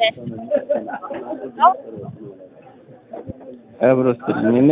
አብሮስ እኔ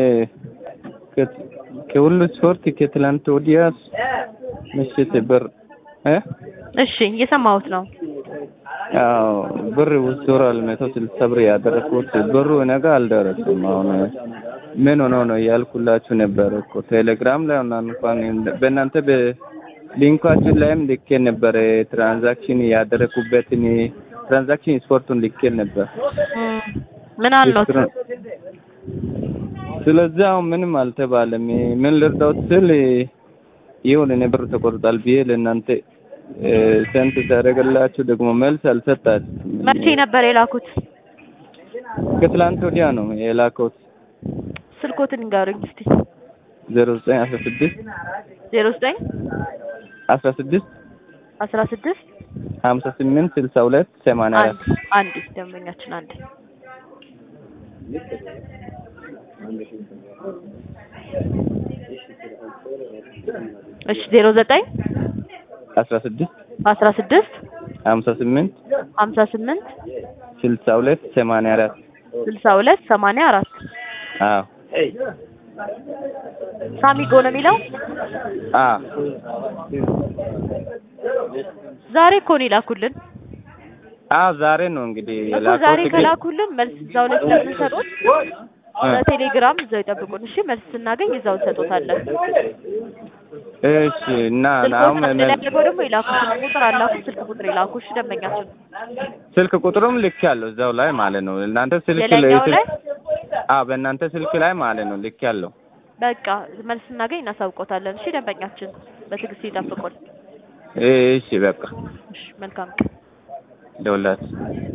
ከሁሉ ስፖርት ከትላንት ወዲያ ምሽት ብር እሺ እየሰማሁት ነው። አዎ ብር ወስዶራል 160 ብር ያደረኩት ብሩ ነገ አልደረሰም። አሁን ምን ሆኖ ነው ያልኩላችሁ ነበር እኮ ቴሌግራም ላይ እንኳን በእናንተ በሊንካችሁ ላይም ልኬ ነበር ትራንዛክሽን ያደረኩበትን ትራንዛክሽን ስፖርቱን ልኬ ነበር። ምን አልነው? ስለዚህ አሁን ምንም አልተባለም። ምን ልርዳው ስል ይሁን እኔ ብር ተቆርጧል ብዬ ለእናንተ ሰንት ታደርጋላችሁ ደግሞ መልስ አልሰጣችሁም። መቼ ነበር የላኩት? ከትላንት ወዲያ ነው የላኩት። ስልኮትን ንገሩኝ እስቲ። 0916 09 16 16 58 62 84 አንድ ደንበኛችን አንድ እሺ 09 16 16 58 58 62 84 62 84 አዎ ሳሚጎ ነው የሚለው። ዛሬ እኮ ነው የላኩልን። ዛሬ ነው እንግዲህ የላኩት። ዛሬ ከላኩልን መልስ እዛው ላይ ስለምንሰጡት በቴሌግራም እዛው ይጠብቁን። እሺ መልስ ስናገኝ እዛው እንሰጡታለን። እሺ እና አሁን ደግሞ የላኩት ቁጥር አላኩ ስልክ ቁጥር የላኩ። እሺ ደንበኛችን ስልክ ቁጥሩም ልክ ያለው እዛው ላይ ማለት ነው። እናንተ ስልክ ላይ በእናንተ ስልክ ላይ ማለት ነው ልክ ያለው። በቃ መልስ ስናገኝ እናሳውቆታለን። እሺ ደንበኛችን በትዕግስት ይጠብቁን። እሺ በቃ እሺ መልካም ደውላት